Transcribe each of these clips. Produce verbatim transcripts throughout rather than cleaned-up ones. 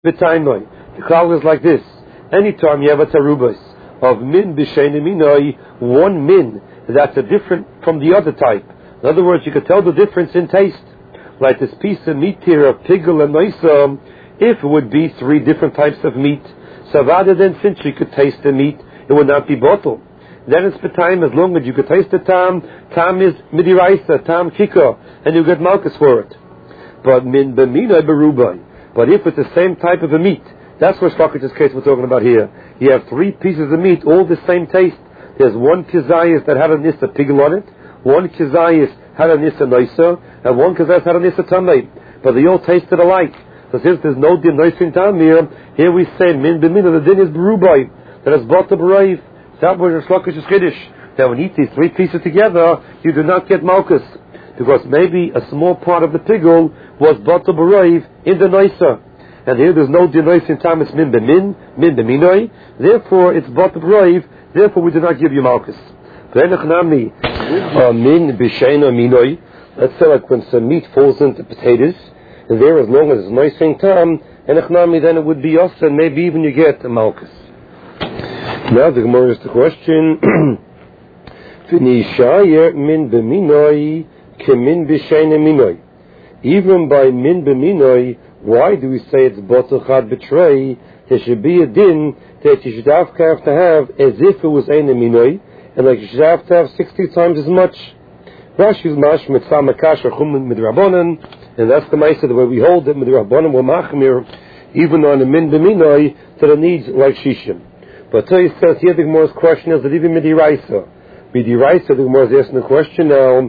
b'tainoi. The klal is like this. Anytime you have a tarubas of min b'sheina minoi, one min that's a different from the other type. In other words, you could tell the difference in taste. Like this piece of meat here of pigel and noisa, if it would be three different types of meat, so rather than since you could taste the meat, it would not be bottle. Then it's for time, as long as you could taste the tam, tam is midiraisa, tam kika, and you get malchus for it. But min b'minoi berubai. But if it's the same type of a meat, that's what Shlokich's case we're talking about here. You have three pieces of meat, all the same taste. There's one kizayis that had a nissa pigel on it, one kizayis had a nissa noisa, and one kizayis had a nissa tamei. But they all tasted alike. So since there's no din noisin tam here, here we say min b'minoi, the din is berubai, that is bought the brave. That was Shlokich's kiddush. That when you eat these three pieces together, you do not get malchus. Because maybe a small part of the pigel was bata b'raiv in the noisa. And here there's no denois in time, it's min b'min, min b'minoi. Therefore, it's bata b'raiv, therefore we do not give you malchus. Min b'sheina minoi. Let's say like when some meat falls into potatoes, and there as long as it's nice in time, and echnami, then it would be us, and maybe even you get a malchus. Now the Gemara is the question, V'nishayir min b'minoi kemin b'sheina minoi. Even by min b'minoi, why do we say it's bottle chad betray? There should be a din that you should have to have as if it was ein minoi, and like you should have to have sixty times as much. Rashi's mash mitzvah makash achum midrabanan, and that's the ma'aseh the way we hold it midrabanan wa machmir, even on the min b'minoi that it needs like shishim. But so he says here the Gemara's question is that even midiraisa, midiraisa the Gemara is asking the question now.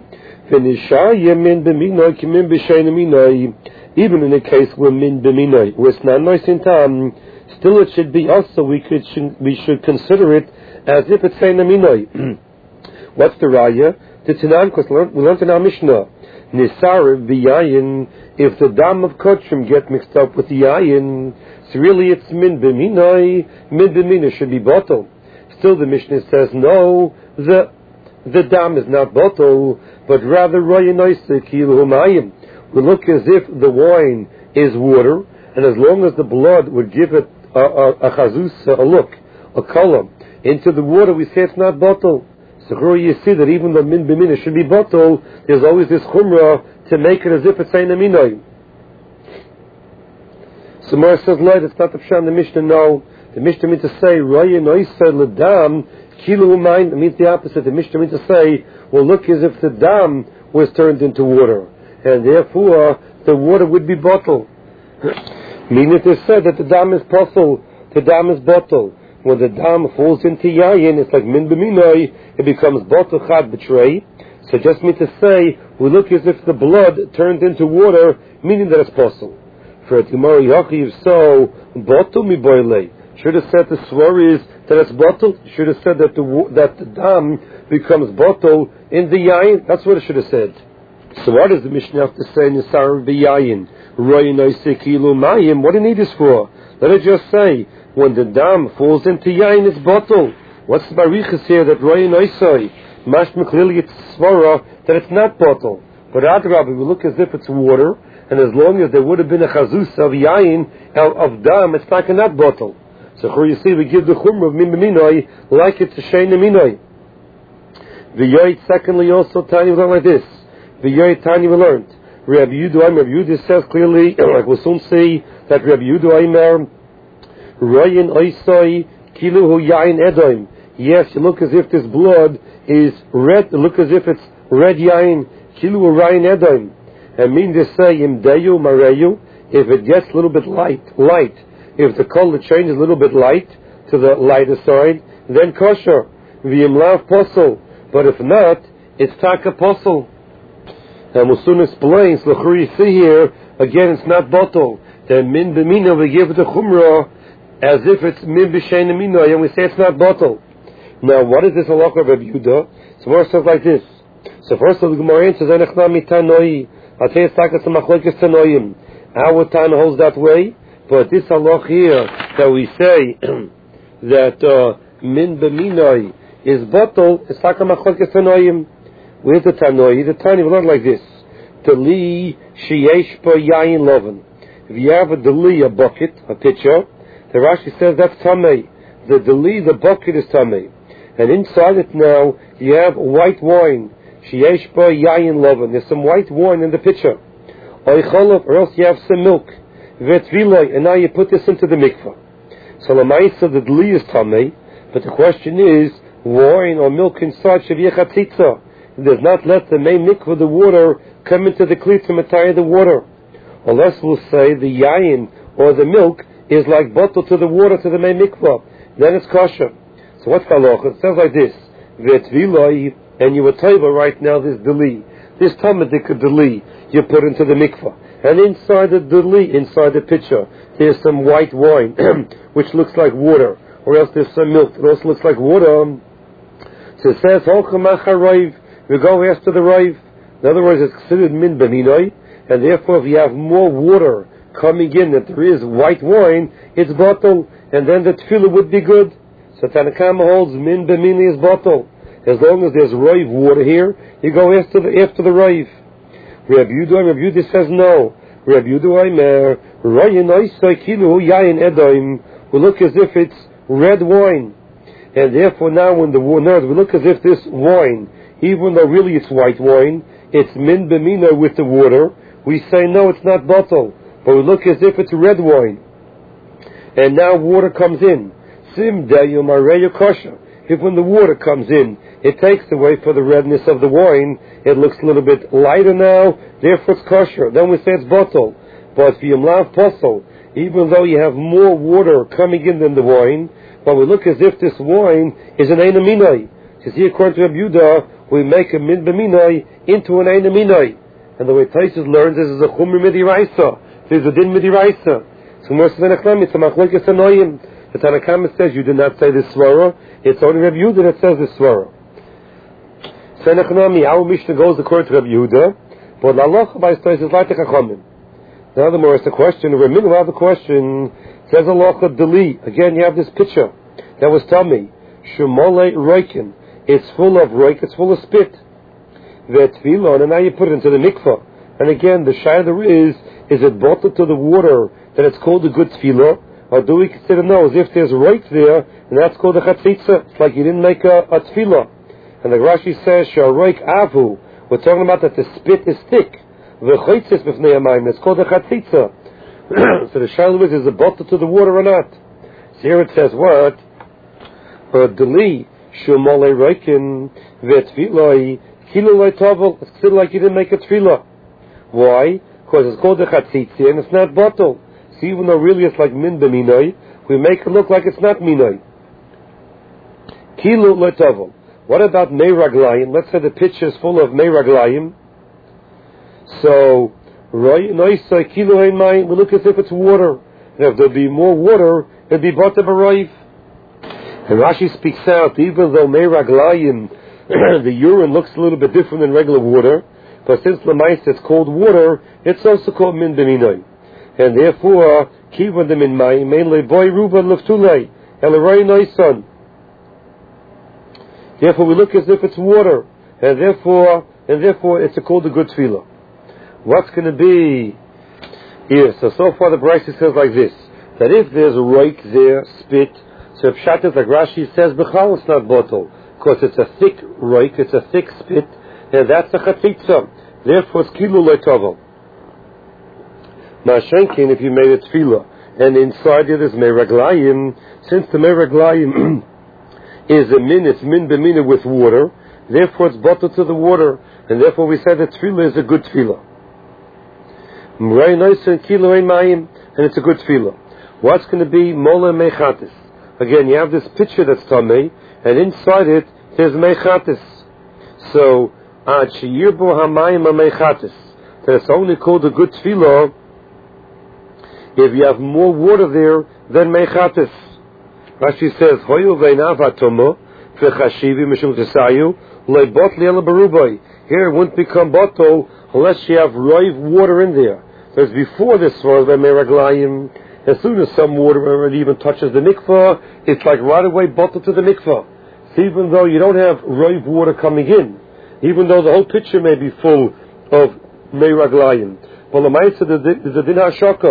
Even in the case where min b'minoi, where it's not nice in time, still it should be also we could we should consider it as if it's saying a minoi. What's the raya? The Tanan, because we learned in our Mishnah, Nisar v'yayin, if the dam of kochim get mixed up with the yayin, so really it's min b'minoi, min b'minoi should be bottle. Still the Mishnah says no, the the dam is not bottle, but rather royanoise kilu humayim. We look as if the wine is water, and as long as the blood would give it a, a, a chazus, a look, a color, into the water, we say it's not bottle. So here you see that even though min b'minoi should be bottle, there's always this chumrah to make it as if it's ein aminoi. So Mara says, no, that's not the pshat in the Mishnah, no. The Mishnah means to say, royanoise l'dam kilu humayim, it means the opposite. The Mishnah means to say, well, look as if the dam was turned into water, and therefore the water would be bottle. Meaning it is said that the dam is possible, the dam is bottle. When the dam falls into yayin, it's like min b'minoi, it becomes bottle chad betray. So just mean to say, we look as if the blood turned into water, meaning that it's possible. For it Gemara Yachiv, so bottle mi boile. Should have said the swar is that it's bottle. Should have said that the that the dam becomes bottle in the yayin. That's what it should have said. So what does the Mishnah have to say? Nisar v'yayin, royanoise kilu mayim. What do you need this for? Let it just say when the dam falls into yayin, it's bottle. What's the barichas here that royanoise? Mashma clearly it's svara that it's not bottle. But Adrabah, we look as if it's water, and as long as there would have been a chazus of yayin of dam, it's not not bottle. So here you see we give the chumrah of min b'minoi like it's a shein minoi. V'yoyt secondly also tiny we learn like this. V'yoyt tiny we learned. Rabbi Yehuda Aimer, Rabbi Yehuda says clearly, like we'll soon see that Rabbi Yehuda Aimer royin oisoi kiluhu yain edoim. Yes, you look as if this blood is red. Look as if it's red yain kiluhu yain edoim. And mean to say imdeyu mareyu. If it gets a little bit light, light. If the color changes a little bit light to the lighter side, then kosher. V'yimlav posel. But if not, it's taka posel. And we'll soon explain. So the you see here again, it's not bottle. Then min b'mina we give the chumrah as if it's min b'shein amino, and we say it's not bottle. Now, what is this halakha of Rabbi Yehuda? So first says like this. So first of the Gemara answers, "Enechnami tanoi." I'll tell you, it's like a machlokes tanoim. Our Tana holds that way, but this halakha here that we say that uh, min b'minoi is bottle, it's like a machlokes tanoim. Where's the tanoi? The tani we learn like this: Tali sheyesh po yayin loven. if you have a deli, a bucket, a pitcher, the Rashi says that's tamei. The deli, the bucket is tamei. And inside it now, you have white wine. Sheyesh ba yayin loven. There's some white wine in the pitcher. Or else you have some milk. And now you put this into the mikvah. So the ma'isa, the deli is tamei, but the question is, wine or milk inside should be a chatzitza. It does not let the main mikvah, the water, come into the kli to matayah the water. Unless we'll say the yayin or the milk is like bottle to the water to the main mikvah. Then it's kosher. So what's the halacha? It says like this, V'etviloi, and you were taiva right now, this deli. This tamadik deli, you put into the mikvah. And inside the deli, inside the pitcher, there's some white wine, which looks like water. Or else there's some milk that also looks like water. So it says, we go after the raiv. In other words, it's considered min b'minoi, and therefore if you have more water coming in that there is white wine, it's bottle, and then the tefillah would be good. So Tanakama holds min b'minoi is bottle. As long as there's raiv water here, you go after the, after the raiv. Rabbi Yehuda, Rabbi Yehuda says no. Rabbi Yehuda Aimer, Rayin Oisai Kilu Yayin Edoim, we look as if it's red wine. And therefore now when the water, we look as if this wine, even though really it's white wine, it's min b'mina with the water, we say no, it's not bottle. But we look as if it's red wine. And now water comes in. Sim deyu mareyu kosher. If when the water comes in, it takes away for the redness of the wine, it looks a little bit lighter now, therefore it's kosher. Then we say it's bottle. But v'yimlav posel, even though you have more water coming in than the wine, but we look as if this wine is an einaminoi. You see, according to Rabbi Yehuda, we make a min b'minoi into an einaminoi. And the way Taisus learns, this is a chumri midiraisa. This is a din midiraisa. So Moshe Venachlam, it's a machlekes anoyim. The Tanakama says you did not say this svara. It's only Rabbi Yehuda that says this svara. Senachnami, our Mishnah goes according to Rabbi Yehuda, but la locha by Taisus is like the chachamim. Now the more it's a question, the middle of the question says a locha deli. Again, you have this picture that was tummy. Shumole roikin. It's full of roik, it's full of spit. Ve'tvilon, and now you put it into the mikvah. And again, the shayla there is, is it bottled to the water that it's called a good tefillah? Or do we consider no, as if there's roik there, and that's called a chatzitza? It's like you didn't make a, a tefillah. And the Rashi says, Sha'roik avu. We're talking about that the spit is thick. V'choitzis b'fnei hamayim. It's called a chatzitza. So the shayla is, is it bottled to the water or not? So here it says what? Uh, deli. Shumole roikin. Ve'tviloi. Kilo loy tovel. It's considered like you didn't make a tefillah. Why? Because it's called a chatzitza and it's not bottle. So even though really it's like min b'minoi, we make it look like it's not minoi. Kilo loy tovel. What about mei raglayim? Let's say the pitcher is full of mei raglayim. So, we look as if it's water. And if there'll be more water, it'll be bought of a roiv. And Rashi speaks out, even though mei raglayim, the urine looks a little bit different than regular water, but since l'mais it's called water, it's also called min b'minoi. And therefore, kivan dem in mayim, mainly boy ruba leftulei, eleroi noisan. Therefore, we look as if it's water, and therefore, and therefore, it's a called a good tefillah. What's going to be here? So, so far the Brisa says like this, that if there's a roik there, spit, so pshat is like Rashi says, b'chal it's not bottle, because it's a thick roik, it's a thick spit, and that's a chatzitza. Therefore, it's kilu le'tovel. Ma'ashenkin, if you made a tefillah, and inside it is mei raglayim, since the mei raglayim is a min, it's min b'mina with water, therefore it's bottled to the water, and therefore we say that tefillah is a good tefillah. And it's a good tefillah. What's going to be mola mechatis? Again, you have this pitcher that's tamei, and inside it there's mechatis. So, ad sheyirbo hamayim mechatis. That's only called a good tefillah if you have more water there than mechatis. Rashi says, "Hoyu ve'nav atomo v'chashivi mishum tesayu leibot li'ela barubai." Here it wouldn't become bottle unless you have roiv water in there. Because before this was by meraglayim, as soon as some water even touches the mikvah, it's like right away bottle to the mikvah. So even though you don't have roiv water coming in, even though the whole pitcher may be full of meraglayim, but the ma'aseh is a din hashaka.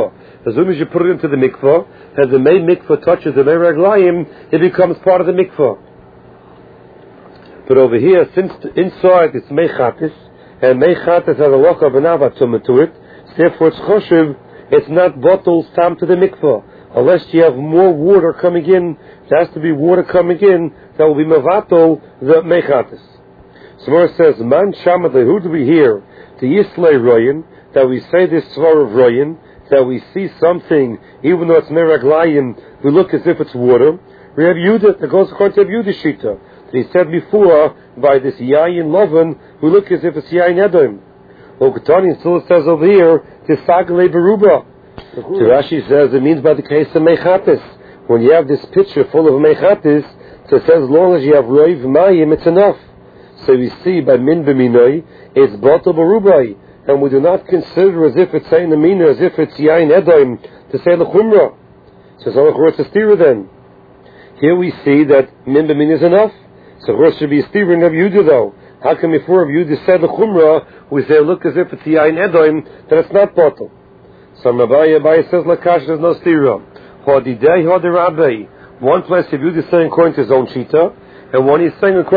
As soon as you put it into the mikvah, and the Mei mikvah touches the Mei Raglayim, it becomes part of the mikvah. But over here, since inside it's Mei Chatis, and Mei Chatis has a loch of an avatum to it, therefore it's choshev, it's not bottled stam to the mikvah. Unless you have more water coming in, there has to be water coming in that will be mevato the Mei Chatis. So Mor says, Man Shamad, who do we hear? The Yislei Royin, that we say this svar of Royin, that we see something, even though it's Mei Raglayim, we look as if it's water. We have Yudah, that goes according to Yudah Shita. He said before, by this Yayin Lovan, we look as if it's Yayin Edom. Well, Ketani still says over here, Tisagale Beruba. So Rashi says it means by the case of Mei Chatis. When you have this pitcher full of Mei Chatis, so it says as long as you have Roiv Mayim, it's enough. So we see by Min B'minoi, it's Bato Berubai. And we do not consider as if it's saying the Mina, as if it's Yayin Edom, to say L'chumra. So it's only it's a stira then. Here we see that Min B'min is enough. So of course should be a steering of Yudah though. How come before of Yudah said the Chumrah, we say look as if it's Yain Edom, then it's not bottle. So Rabbi Abaye says Lakash there's no stira. Hodidei Hodirabe. One place of Yudah is saying according to his own shita, and one he's saying according